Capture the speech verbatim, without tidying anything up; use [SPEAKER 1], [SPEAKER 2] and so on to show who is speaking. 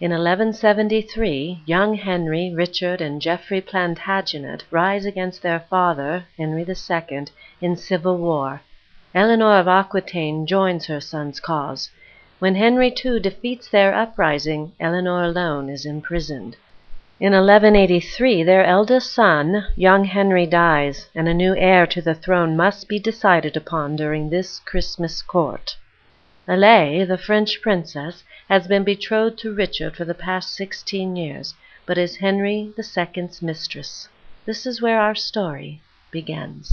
[SPEAKER 1] In eleven seventy-three, young Henry, Richard, and Geoffrey Plantagenet rise against their father, Henry the Second, in civil war. Eleanor of Aquitaine joins her son's cause. When Henry the Second defeats their uprising, Eleanor alone is imprisoned. In eleven eighty-three, their eldest son, young Henry, dies, and a new heir to the throne must be decided upon during this Christmas court. Alais, the French princess, has been betrothed to Richard for the past sixteen years, but is Henry the Second's mistress. This is where our story begins.